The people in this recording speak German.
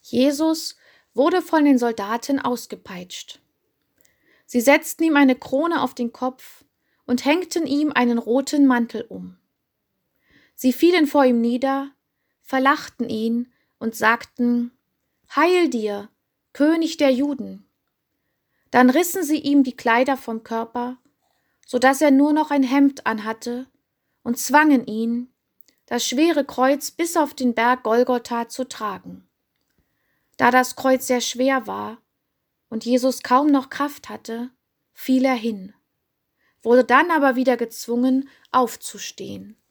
Jesus wurde von den Soldaten ausgepeitscht. Sie setzten ihm eine Krone auf den Kopf und hängten ihm einen roten Mantel um. Sie fielen vor ihm nieder, verlachten ihn und sagten: Heil dir, König der Juden! Dann rissen sie ihm die Kleider vom Körper, so dass er nur noch ein Hemd anhatte, und zwangen ihn, das schwere Kreuz bis auf den Berg Golgotha zu tragen. Da das Kreuz sehr schwer war und Jesus kaum noch Kraft hatte, fiel er hin, wurde dann aber wieder gezwungen, aufzustehen.